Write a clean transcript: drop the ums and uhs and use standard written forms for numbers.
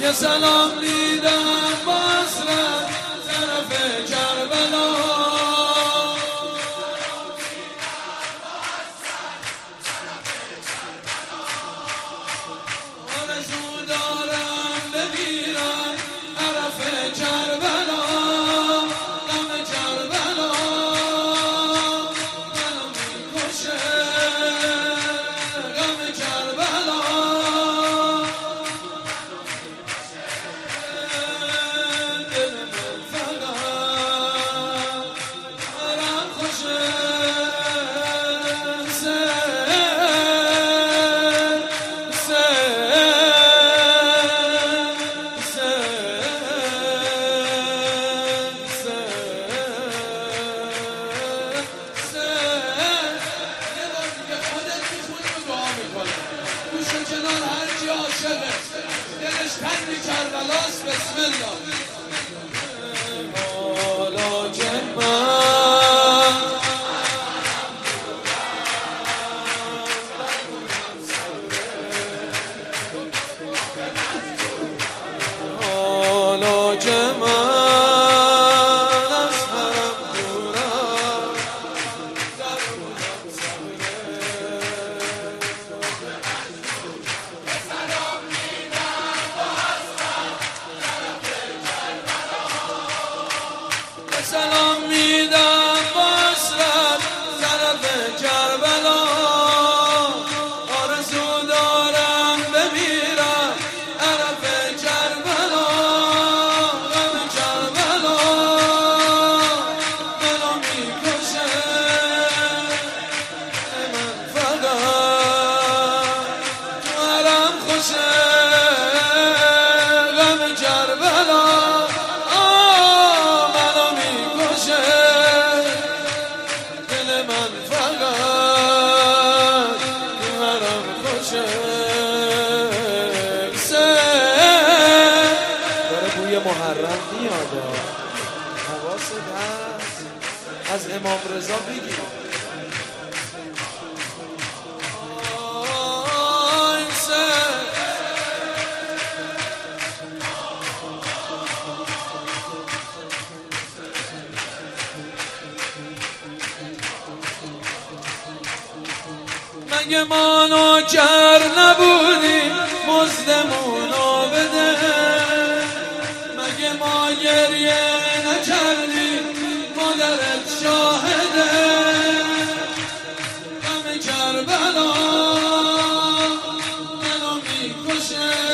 یه سلام میدم با حسرت طرف کربلا آرزو دارم بمیرم طرف کربلا غم کربلا منو میکشه غم کربلا کنار هر کی عاشقه دلش تنگ کربلاست بسم الله حالا که سلام میدم با حسرت طرف کربلا آرزو دارم بمیرم طرف کربلا غم کربلا دلو میکشه من فقط تو حرم خوشه غم کربلا محرم میاد حواست هست از امام رضا بگیر مگه ما نوکر نبودیم مزدمونو بده مگه ما گریه نکردیم مادرت شاهده غم کربلا منو میکشه